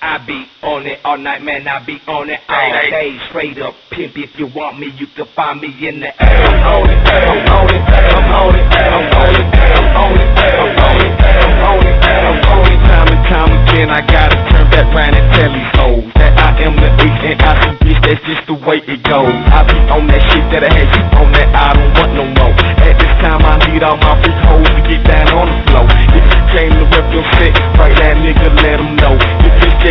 I be on it all night, man, I be on it all day. Straight up pimp, if you want me, you can find me in the air. I'm on it, I'm on it, I'm on it, I'm on it, I'm on it, I'm on it, I'm on it, I'm on it. Time and time again, I gotta turn back round and tell these hoes that I am the ace and I some bitch, that's just the way it goes. I be on that shit that I had you on that I don't want no more.